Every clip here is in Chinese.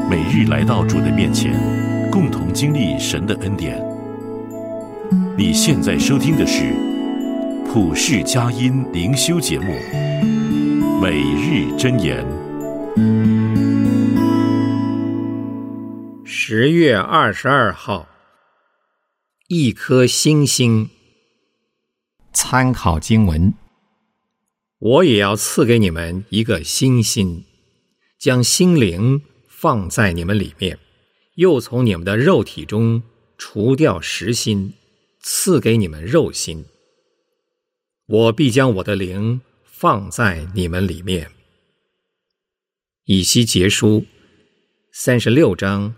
每日来到主的面前，共同经历神的恩典。你现在收听的是普世佳音灵修节目《每日箴言》。 10月22号，一颗星星。参考经文：我也要赐给你们一个新心，将心灵放在你们里面，又从你们的肉体中除掉实心，赐给你们肉心。我必将我的灵放在你们里面。以西结书36章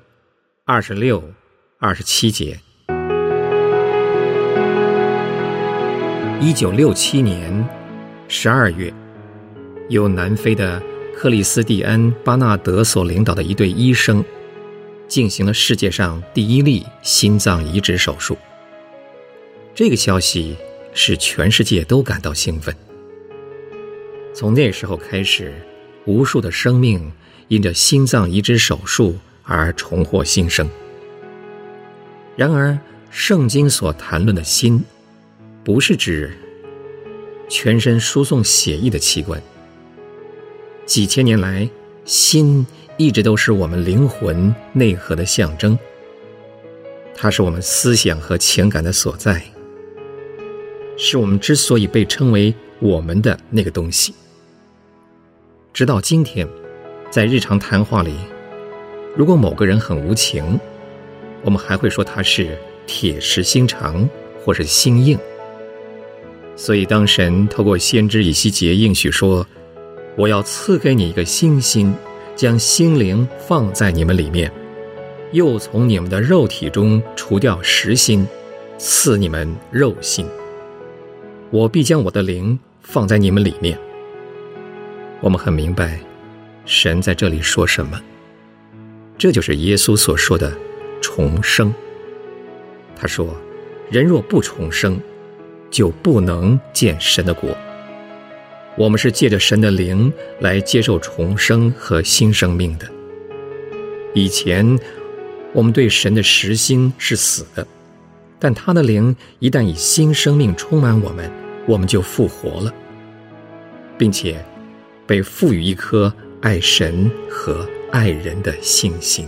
26、27节。1967年12月，由南非的克里斯蒂安·巴纳德所领导的一队医生进行了世界上第一例心脏移植手术。这个消息使全世界都感到兴奋。从那时候开始，无数的生命因着心脏移植手术而重获新生。然而，圣经所谈论的心，不是指全身输送血液的器官。几千年来，心一直都是我们灵魂内核的象征，它是我们思想和情感的所在，是我们之所以被称为我们的那个东西。直到今天，在日常谈话里，如果某个人很无情，我们还会说他是铁石心肠或是心硬。所以当神透过先知以西结应许说，我要赐给你一个新心，将心灵放在你们里面，又从你们的肉体中除掉实心，赐你们肉心。我必将我的灵放在你们里面。我们很明白神在这里说什么，这就是耶稣所说的重生。他说，人若不重生，就不能见神的国。我们是借着神的灵来接受重生和新生命的。以前我们对神的实心是死的，但他的灵一旦以新生命充满我们，我们就复活了，并且被赋予一颗爱神和爱人的信心。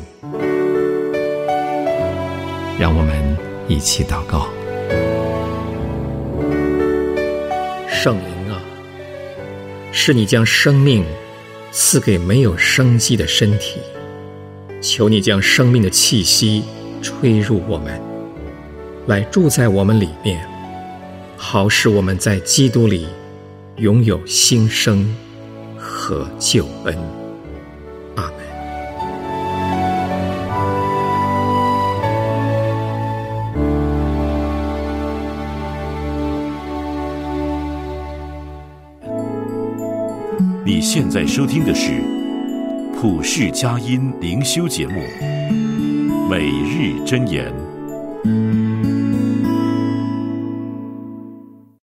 让我们一起祷告。圣灵啊，是你将生命赐给没有生机的身体，求你将生命的气息吹入我们，来住在我们里面，好使我们在基督里拥有新生和救恩。阿们。 你现在收听的是普世佳音灵修节目《每日箴言》。